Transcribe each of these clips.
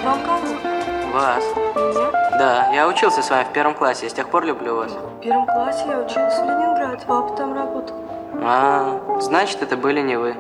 Вам кого? Вас. Меня? Да, я учился с вами в первом классе, с тех пор люблю вас. В первом классе я училась в Ленинграде, папа там работал. Значит, это были не вы.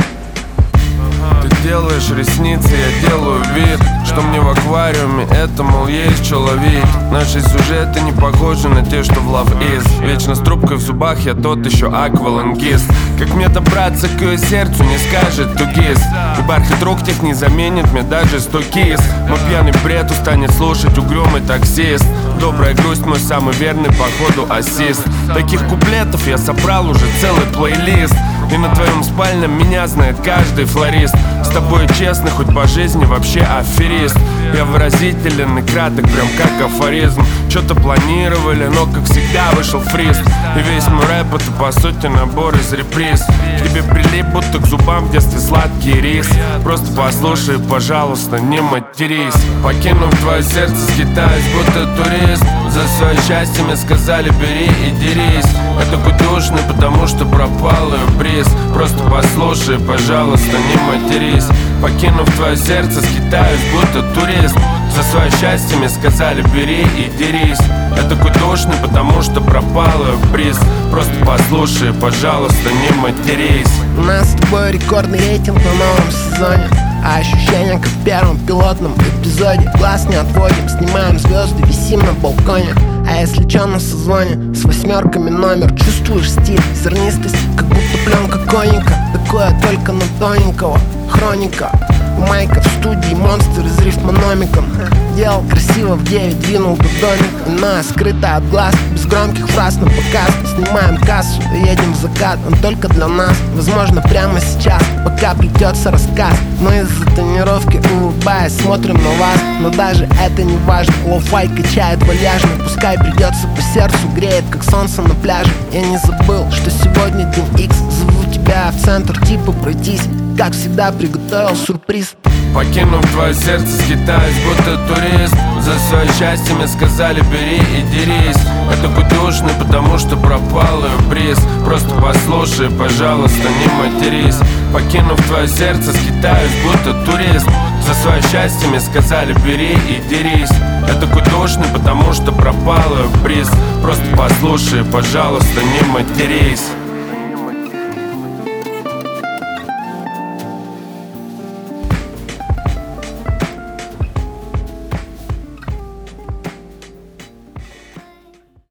Ты делаешь ресницы, я делаю вид, что мне в аквариуме это, мол, есть что ловить. Наши сюжеты не похожи на те, что в Love Is. Вечно с трубкой в зубах, я тот еще аквалангист. Как мне добраться к ее сердцу, не скажет тугис. И бархат рук тех не заменит мне даже 100 кис. Мой пьяный бред устанет слушать угрюмый таксист. Добрая грусть мой самый верный походу ассист. Таких куплетов я собрал уже целый плейлист. И на твоем спальном меня знает каждый флорист. С тобой честно, хоть по жизни вообще аферист. Я выразителен и краток, прям как афоризм. Что-то планировали, но как всегда вышел фриз. И весь мой рэп это по сути набор из реприз. К тебе прилип, будто к зубам в детстве сладкий рис. Просто послушай, пожалуйста, не матерись. Покинув твое сердце, скитаюсь, будто турист. За свое счастье мне сказали, бери и дерись. Я такой душный, потому что пропал ее приз. Просто послушай, пожалуйста, не матерись. Покинув твое сердце, скитаюсь, будто турист. За свое счастье мне сказали, бери и дерись. Я такой душный, потому что пропал ее приз. Просто послушай, пожалуйста, не матерись. У нас с тобой рекордный рейтинг на новом сезоне. А ощущения, как в первом пилотном эпизоде. Глаз не отводим, снимаем звезды, висим на балконе. А если чё на созвоне, с 8 номер. Чувствуешь стиль, зернистость, как будто пленка коника. Такое только на тоненького, хроника. Майка в студии, монстр из рифмономиком. Делал красиво в 9, двинул до домика. Иное скрыто от глаз, без громких фраз на показ. Снимаем кассу и едем в закат, он только для нас. Возможно, прямо сейчас, пока плетется рассказ. Мы из-за тонировки, улыбаясь, смотрим на вас. Но даже это не важно, лоу-фай качает вальяжно. Пускай придется по сердцу, греет, как солнце на пляже. Я не забыл, что сегодня день Икс. Зову тебя в центр, типа пройтись. Как всегда, приготовил сюрприз. Покинув твое сердце, скитаюсь, будто турист. За свое счастье мне сказали, бери и дерись. Я такой душный, потому что пропал ее приз. Просто послушай, пожалуйста, не матерись. Покинув твое сердце, скитаюсь, будто турист. За свое счастье мне сказали, бери и дерись. Я такой душный, потому что пропал ее приз. Просто послушай, пожалуйста, не матерись.